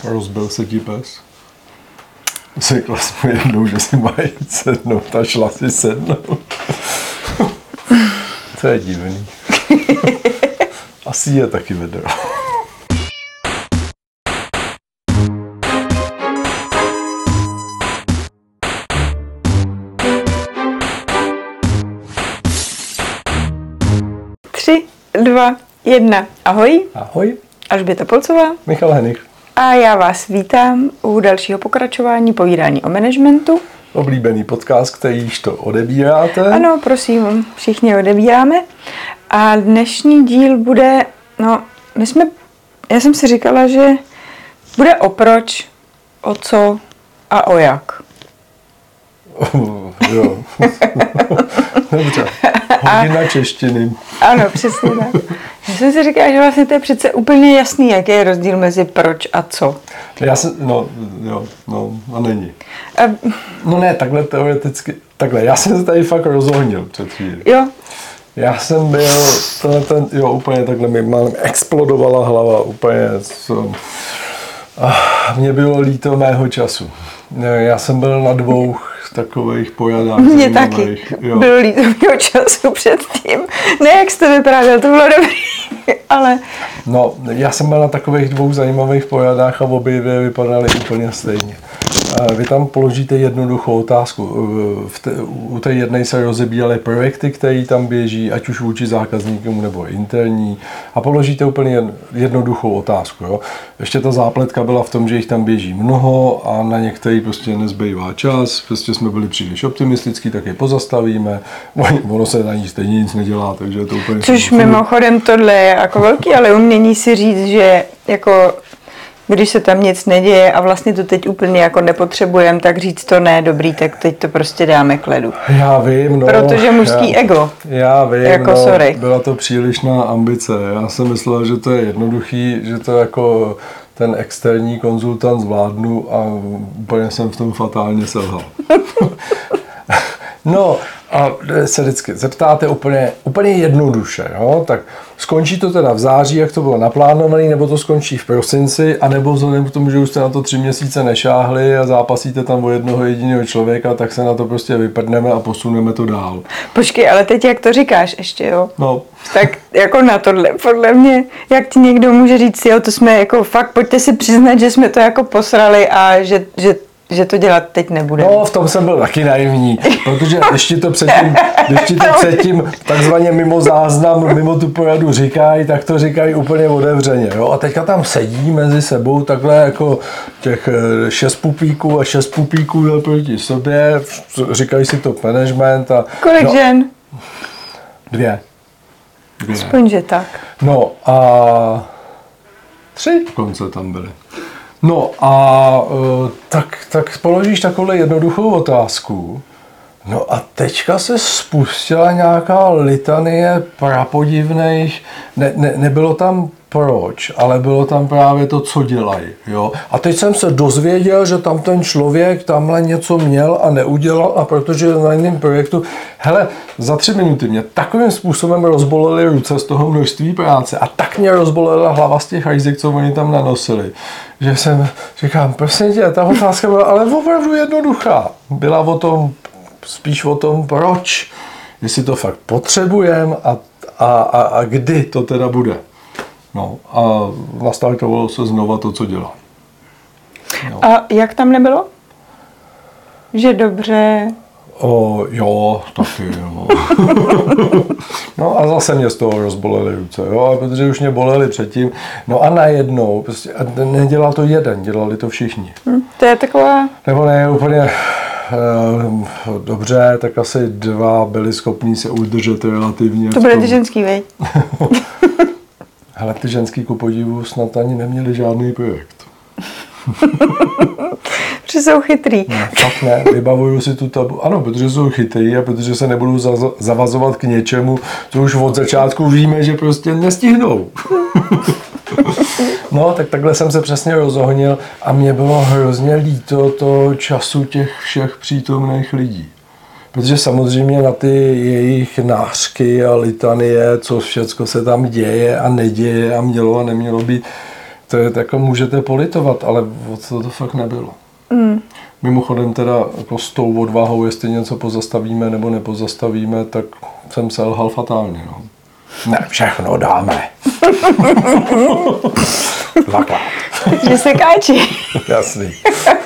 Rozbil se ti pes? Řekla jsem jednou, že si mají sednout a šla si sednout. To je divný. Asi je taky vedro. Tři, dva, jedna. Ahoj. Ahoj. Alžběta Polcová. Michal Henich. A já vás vítám u dalšího pokračování povídání o managementu. Oblíbený podcast, kterýž to odebíráte. Ano, prosím, všichni odebíráme. A dnešní díl bude, já jsem si říkala, že bude o proč, o co a o jak. Jo. Dobře. Hodina češtiny. Ano, přesně tak. Já jsem si říkala, že vlastně to je přece úplně jasný, jaký je rozdíl mezi proč a co. A není. No ne, takhle teoreticky, já jsem se tady fakt rozohnil před chvíli. Jo. Já jsem byl, úplně takhle mi explodovala hlava, úplně, mně bylo líto mého času. Já jsem byl na 2 takových pojadách. Mně taky bylo líto mého času předtím. Ne, jak jste vyprávěl, to bylo dobrý, ale... No, já jsem byl na takových 2 zajímavých pojadách a obě dvě vypadaly úplně stejně. Vy tam položíte jednoduchou otázku. U té jedné se rozebíraly projekty, které tam běží, ať už vůči zákazníkům nebo interní, a položíte úplně jednoduchou otázku. Jo? Ještě ta zápletka byla v tom, že jich tam běží mnoho a na některý prostě nezbývá čas, prostě jsme byli příliš optimistický, tak je pozastavíme, ono se na ní stejně nic nedělá, takže je to úplně... Což mimochodem tohle je jako velký, ale umění si říct, že jako... Když se tam nic neděje a vlastně to teď úplně jako nepotřebujeme, tak říct to ne, dobrý, tak teď to prostě dáme k ledu. Já vím, Protože mužský ego. Já vím, jako sorry. Byla to přílišná ambice. Já jsem myslel, že to je jednoduchý, že to jako ten externí konzultant zvládnu a úplně jsem v tom fatálně selhal. No a se vždycky zeptáte úplně jednoduše, jo? Tak skončí to teda v září, jak to bylo naplánované, nebo to skončí v prosinci, anebo vzhledem k tomu, že už jste na to 3 měsíce nešáhli a zápasíte tam o jednoho jediného člověka, tak se na to prostě vyprdneme a posuneme to dál. Počkej, ale teď jak to říkáš ještě, jo? No. Tak jako na tohle, podle mě, jak ti někdo může říct, jo, to jsme jako fakt, pojďte si přiznat, že jsme to jako posrali a že to dělat teď nebude. No, v tom jsem byl taky naivní, protože ještě to předtím takzvaně mimo záznam, mimo tu poradu říkají, tak to říkají úplně otevřeně. Jo? A teďka tam sedí mezi sebou takhle jako těch 6 pupíků a 6 pupíků proti sobě, říkají si to management. A, kolik žen? 2. Aspoň, že tak. No a 3 konce tam byly. No a tak položíš takovou jednoduchou otázku. No a teďka se spustila nějaká litanie prapodivných, nebylo tam proč, ale bylo tam právě to, co dělají. Jo? A teď jsem se dozvěděl, že tam ten člověk tamhle něco měl a neudělal, a protože na jiném projektu, hele, za 3 minuty mě takovým způsobem rozbolely ruce z toho množství práce a tak mě rozbolela hlava z těch rizik, co oni tam nanosili, že jsem říkám, prosím tě, ta otázka byla ale opravdu jednoduchá. Byla spíš o tom, proč, jestli to fakt potřebujeme a kdy to teda bude. No a nastartovalo se znova to, co dělá. No. A jak tam nebylo? Že dobře... Jo, taky, no. No a zase mě z toho rozbolely ruce, jo, protože už mě bolely předtím. No a najednou, prostě, nedělal to jeden, dělali to všichni. To je taková... Nebo ne, úplně... Dobře, tak asi 2 byli schopní se udržet relativně. To byly ty ženský, vej? Hele, ty ženský ku podivu snad ani neměli žádný projekt. Protože jsou chytrý. No, fakt ne, vybavuju si tu tabu. Ano, protože jsou chytrý a protože se nebudou zavazovat k něčemu, co už od začátku víme, že prostě nestihnou. No, tak takhle jsem se přesně rozohnil a mě bylo hrozně líto toho času těch všech přítomných lidí. Protože samozřejmě na ty jejich nářky a litanie, co všecko se tam děje a neděje a mělo a nemělo být, to je jako můžete politovat, ale to fakt nebylo. Mimochodem teda jako s tou odvahou, jestli něco pozastavíme nebo nepozastavíme, tak jsem selhal fatálně. No. Ne, všechno dáme. Dvakrát. Že se káči. Jasný.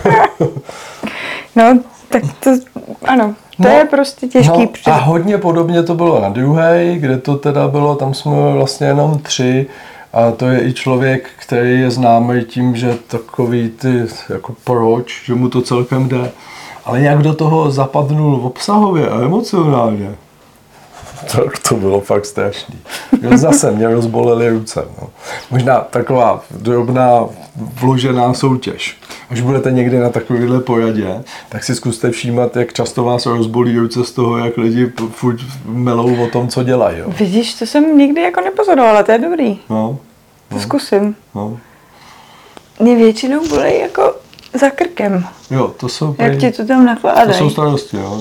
No, tak to, ano, to je prostě těžký. A hodně podobně to bylo na druhé, kde to teda bylo, tam jsme vlastně jenom 3 a to je i člověk, který je známý tím, že takový ty, jako proč, že mu to celkem jde. Ale jak do toho zapadnul obsahově a emocionálně, tak to bylo fakt strašný. Zase mě rozbolely ruce. No. Možná taková drobná vložená soutěž. Až budete někdy na takovéhle poradě, tak si zkuste všímat, jak často vás rozbolí ruce z toho, jak lidi furt melou o tom, co dělají. Jo. Vidíš, to jsem nikdy jako nepozorovala, to je dobrý. No. To zkusím. No. Mě většinou bolej jako za krkem. Jo, to jsou... Jak ti to tam nakládají. To jsou starosti, jo.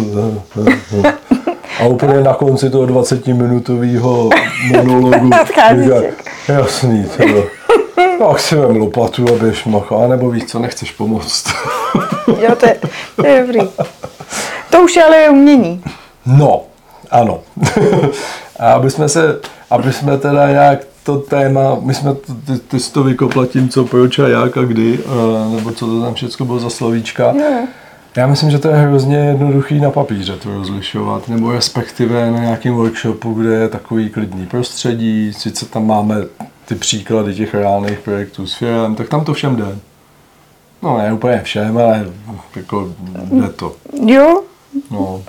A úplně na konci toho 20-minutového monologu jasný, teda. Tak si vem lopatu a běž macha, nebo víš co, nechceš pomoct. Jo, to je dobrý. To už ale je umění. No, ano. A aby jsme teda nějak to téma, my jsme ty jsi to vykopla tím, co, proč a jak a kdy, nebo co to tam všechno bylo za slovíčka. Jo. Já myslím, že to je hrozně jednoduchý na papíře to rozlišovat, nebo respektive na nějakém workshopu, kde je takový klidný prostředí, sice tam máme ty příklady těch reálných projektů s firem, tak tam to všem jde. No ne úplně všem, ale jako jde to. Jo. No.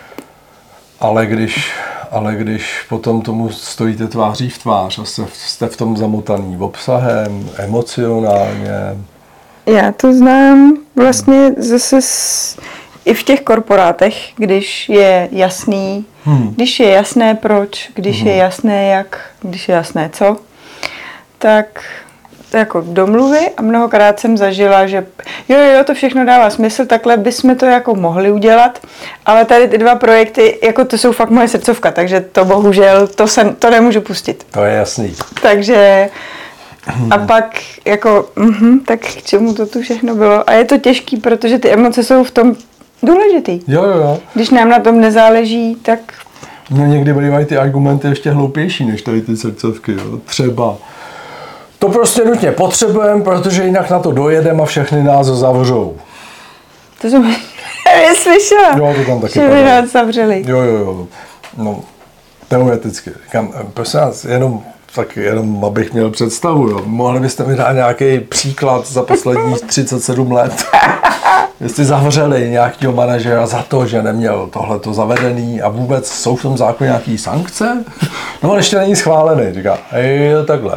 Ale když potom tomu stojíte tváří v tvář a jste v tom zamotaný obsahem, emocionálně. Já to znám vlastně zase i v těch korporátech, když je jasný, když je jasné proč, když je jasné jak, když je jasné co, tak to jako domluvy a mnohokrát jsem zažila, že jo, to všechno dává smysl, takhle bychom to jako mohli udělat, ale tady ty 2 projekty, jako to jsou fakt moje srdcovka, takže to bohužel, to nemůžu pustit. To je jasný. Takže a pak jako, tak k čemu to tu všechno bylo? A je to těžký, protože ty emoce jsou v tom důležitý. Jo. Když nám na tom nezáleží, tak... No někdy bývají ty argumenty ještě hloupější než tady ty srdcovky, jo. Třeba to prostě nutně potřebujeme, protože jinak na to dojedeme a všechny nás zavřou. To jsem slyšela. Jo, to tam taky že by nás zavřeli. Jo. No, teoreticky. Říkám, prosím vás, jenom abych měl představu, jo. Mohli byste mi dát nějaký příklad za posledních 37 let? Jestli zavřeli nějakého manažera za to, že neměl tohleto zavedený a vůbec jsou v tom zákoně nějaký sankce? No, on ještě není schválený, říká, takhle.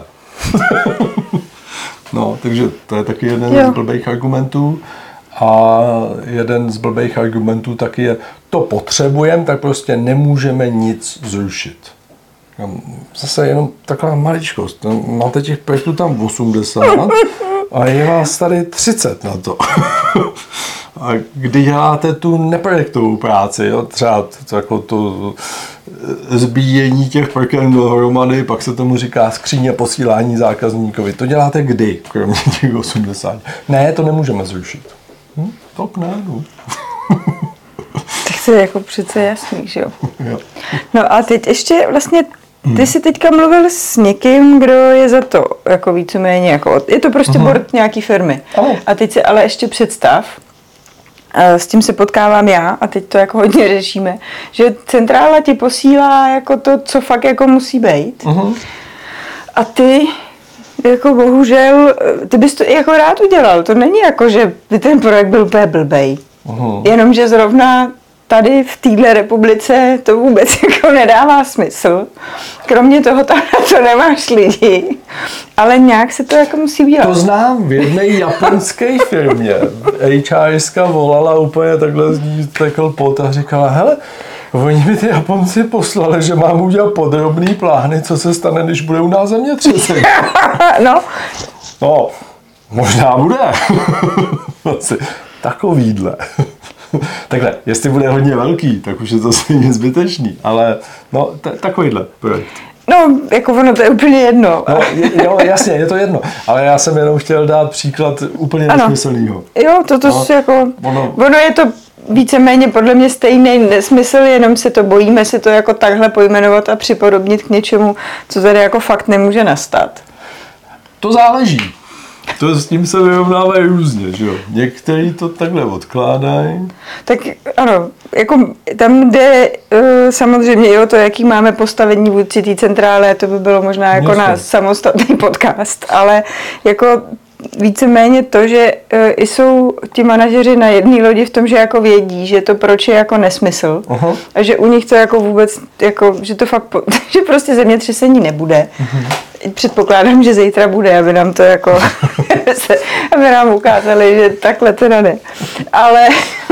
No, takže to je taky jeden z blbých argumentů. A jeden z blbých argumentů taky je, to potřebujeme, tak prostě nemůžeme nic zrušit. Zase jenom taková maličkost. Máte těch projektů tam 80 a je vás tady 30 na to. A kdy děláte tu neprojektovou práci, jo? Třeba jako to zbíjení těch prken dohromady, pak se tomu říká skříně posílání zákazníkovi. To děláte kdy, kromě těch 80? Ne, to nemůžeme zrušit. Tak ne, no. Tak to je jako přece jasný, že jo? No a teď ještě vlastně ty jsi teďka mluvil s někým, kdo je za to, jako víceméně, jako, je to prostě board nějaký firmy. A teď si ale ještě představ, s tím se potkávám já a teď to jako hodně řešíme, že centrála ti posílá jako to, co fakt jako musí být. A ty jako bohužel, ty bys to jako rád udělal. To není jako, že by ten projekt byl úplně blbej. Jenomže zrovna tady v téhle republice to vůbec jako nedává smysl. Kromě toho tam na to nemáš lidi. Ale nějak se to jako musí udělat. To znám v jedné japonské firmě. HRska volala úplně takhle, z ní tekl pot a říkala, hele, oni mi ty Japonci poslali, že mám udělat podrobný plány, co se stane, když bude u nás zemětřesení. No, možná bude. Asi takovýhle. Takhle, jestli bude hodně velký, tak už je to stejně zbytečný, ale no, takovýhle projekt. No, jako ono to je úplně jedno. No, jo, jasně, je to jedno. Ale já jsem jenom chtěl dát příklad úplně nesmyslného. Jo, si jako... Ono je to víceméně podle mě stejný nesmysl, jenom se to bojíme si to jako takhle pojmenovat a připodobnit k něčemu, co tady jako fakt nemůže nastat. To záleží. To s tím se vyrovnávají různě, že jo? Někteří to takhle odkládají. Tak ano, jako tam jde samozřejmě i o to, jaký máme postavení vůdci té centrály, to by bylo možná jako na samostatný podcast, ale jako víceméně to, že jsou ti manažeři na jedné lodi v tom, že jako vědí, že to proč je jako nesmysl a že u nich to jako vůbec, jako, že to fakt, že prostě zemětřesení nebude. Předpokládám, že zítra bude, aby nám to jako, aby nám ukázali, že takhle teda ne. Ale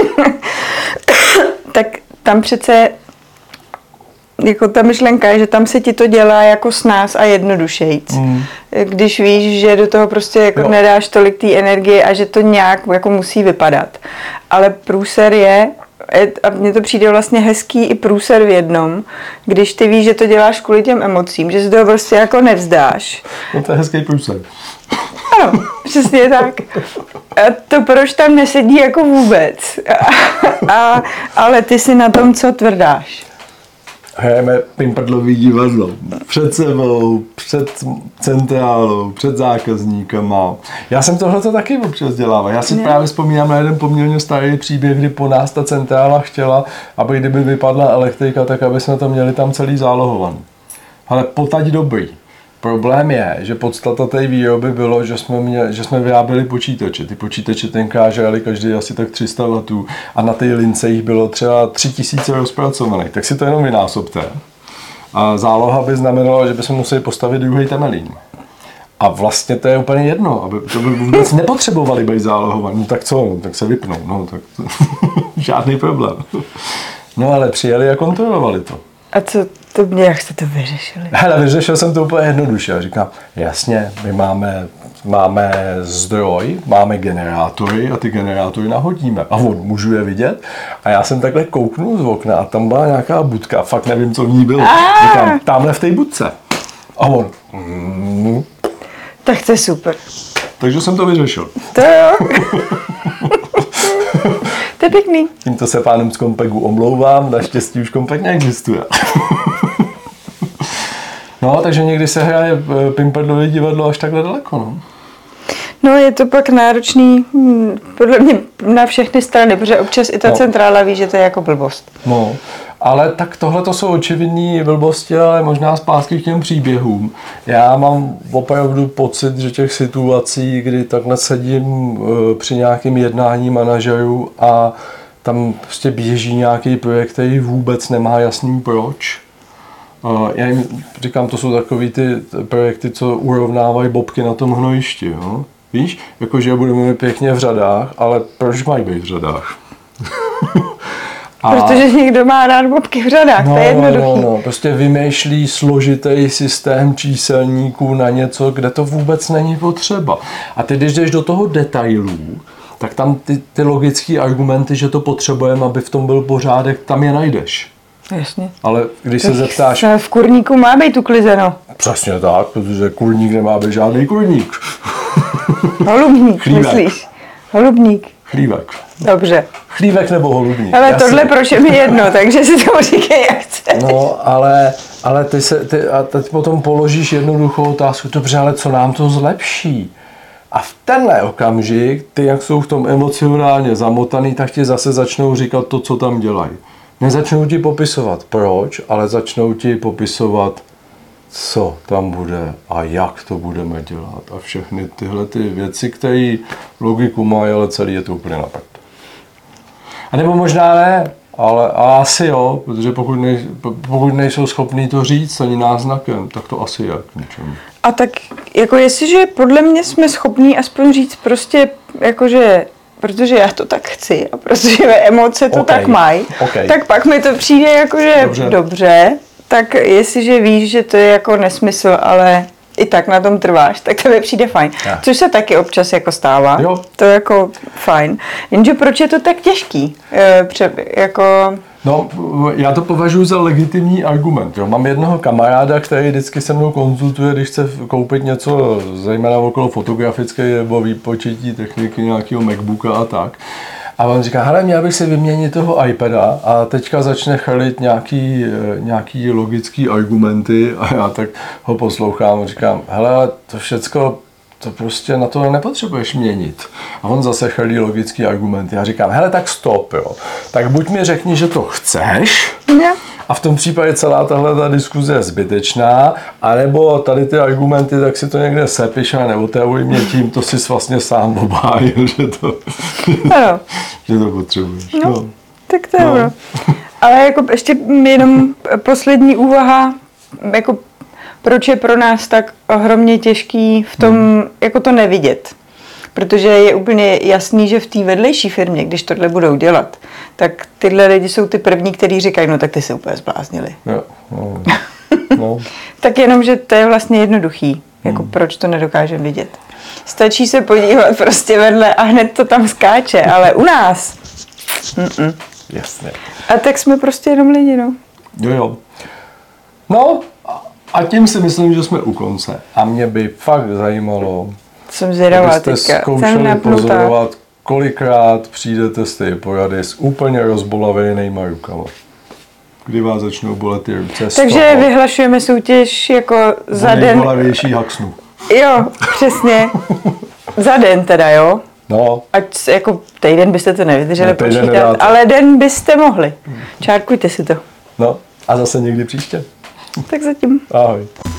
tak tam přece jako ta myšlenka je, že tam se ti to dělá jako s nás a jednodušejc. Když víš, že do toho prostě jako nedáš tolik té energie a že to nějak jako musí vypadat. Ale průser je, a mně to přijde vlastně hezký i průser v jednom, když ty víš, že to děláš kvůli těm emocím, že si toho prostě jako nevzdáš. No to je hezký průser. Ano, přesně tak. A to proč tam nesedí jako vůbec. Ale ty si na tom co tvrdáš? Hrajeme pimprdlový divadlo. Před sebou, před centrálou, před zákazníkama. Já jsem tohleto taky občas dělával. Já si právě vzpomínám na jeden poměrně starý příběh, kdy po nás ta centrála chtěla, aby kdyby vypadla elektrika, tak aby jsme to měli tam celý zálohovaný. Ale potať dobrý. Problém je, že podstata té výroby bylo, že jsme vyráběli počítače. Ty počítače tenkrát žrali každý asi tak 300 W a na té lince jich bylo třeba 3000 rozpracovaných. Tak si to jenom vynásobte. A záloha by znamenala, že bychom museli postavit druhý temelín. A vlastně to je úplně jedno, aby to by vůbec nepotřebovali být zálohovaný. No tak co? No, tak se vypnou. No, tak to, žádný problém. No ale přijeli a kontrolovali to. A co to mě, jak jste to vyřešili? Hele, vyřešil jsem to úplně jednoduše. Říkám, jasně, my máme zdroj, máme generátory a ty generátory nahodíme. A on, můžu je vidět? A já jsem takhle kouknul z okna a tam byla nějaká budka, fakt nevím, co v ní bylo. Říkám, tamhle v té budce. A on, Tak to je super. Takže jsem to vyřešil. To jo. To je pěkný. Tímto se pánům z Kompegu omlouvám, naštěstí už Kompeg neexistuje. No, takže někdy se hraje pimprdlové divadlo až takhle daleko, no. No, je to pak náročný, podle mě na všechny strany, protože občas i ta centrála ví, že to je jako blbost. No, ale tak tohle to jsou očividní blbosti, ale možná zpátky k těm příběhům. Já mám opravdu pocit, že těch situací, kdy takhle sedím při nějakém jednání manažerů a tam prostě běží nějaký projekt, který vůbec nemá jasný proč. Já jim říkám, to jsou takový ty projekty, co urovnávají bobky na tom hnojišti. Jo? Víš, jakože budeme mít pěkně v řadách, ale proč mají být v řadách? Protože někdo má rád bobky v řadách, to je jednoduchý. No, prostě vymýšlí složitý systém číselníků na něco, kde to vůbec není potřeba. A ty, když jdeš do toho detailů, tak tam ty logické argumenty, že to potřebujeme, aby v tom byl pořádek, tam je najdeš. Jasně. Ale když se zeptáš... V kurníku má být uklizeno. Přesně tak, protože kurník nemá být žádný kurník. Holubník, myslíš? Holubník. Chlívek. Dobře. Chlívek nebo holubník. Ale tohle proč je mi jedno, takže si to říkej, jak chceš. No, ale ty teď potom položíš jednoduchou otázku, dobře, ale co nám to zlepší? A v tenhle okamžik, ty jak jsou v tom emocionálně zamotaný, tak ti zase začnou říkat to, co tam dělají. Nezačnou ti popisovat proč, ale začnou ti popisovat, co tam bude a jak to budeme dělat. A všechny tyhle ty věci, které logiku mají, ale celý je to úplně na prd. A nebo možná ne, ale asi jo, protože pokud nejsou schopní to říct ani náznakem, tak to asi je k ničemu. A tak jako jestliže podle mě jsme schopní aspoň říct prostě jakože protože já to tak chci a protože emoce to tak mají, tak pak mi to přijde jakože dobře, tak jestliže víš, že to je jako nesmysl, ale i tak na tom trváš, tak to mi přijde fajn. Což se taky občas jako stává, to je jako fajn. Jenže proč je to tak těžký? No, já to považuji za legitimní argument. Jo. Mám jednoho kamaráda, který vždycky se mnou konzultuje, když chce koupit něco, zejména okolo fotografické nebo výpočetní techniky, nějakého MacBooka a tak. A on říká, hele, měl bych si vyměnit toho iPada a teďka začne chrlit nějaký logický argumenty a já tak ho poslouchám a říkám, hele, to všecko, to prostě na to nepotřebuješ měnit. A on zase chrlí logický argumenty. Já říkám, hele, tak stop, jo. Tak buď mi řekni, že to chceš, a v tom případě celá tahle ta diskuze je zbytečná, anebo tady ty argumenty, tak si to někde sepiš a neotavuj mě tím, to jsi vlastně sám obhájil, že to potřebuješ. No. Tak to je ono. Ale jako ještě jenom poslední úvaha, jako proč je pro nás tak ohromně těžký v tom, jako to nevidět. Protože je úplně jasný, že v té vedlejší firmě, když tohle budou dělat, tak tyhle lidi jsou ty první, kteří říkají, no tak ty se úplně zbláznili. No. Tak jenom, že to je vlastně jednoduchý, jako proč to nedokážeme vidět. Stačí se podívat prostě vedle a hned to tam skáče, ale u nás. Jasně. A tak jsme prostě jenom lidi, no. Jo. No, a tím si myslím, že jsme u konce. A mě by fakt zajímalo, jsem zvědavá abyste teďka. zkoušeli pozorovat, kolikrát přijdete z té porady s úplně rozbolavenýma rukama. Kdy vás začnou bolet ty ruce. Takže vyhlašujeme soutěž jako za den. Nejbolavější haxnu. Jo, přesně. Za den teda, jo? No. Ať jako týden byste to nevydrželi počítat, nedáte. ale den byste mohli. Čárkujte si to. No, a zase někdy příště. Tak zatím. Ahoj.